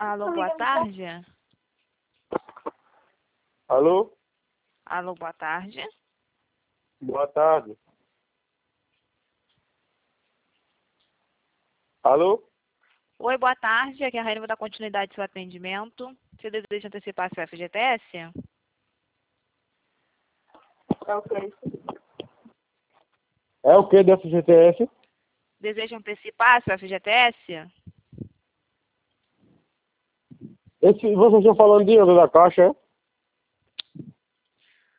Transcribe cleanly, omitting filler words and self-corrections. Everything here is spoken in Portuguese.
Alô, boa tarde. Alô? Alô, boa tarde. Boa tarde. Alô? Oi, boa tarde. Aqui é a Raíssa, vou dar continuidade ao seu atendimento. Você deseja antecipar seu FGTS? É o que? É o que do FGTS? Deseja antecipar seu FGTS? Vocês estão falando de onde da Caixa, é?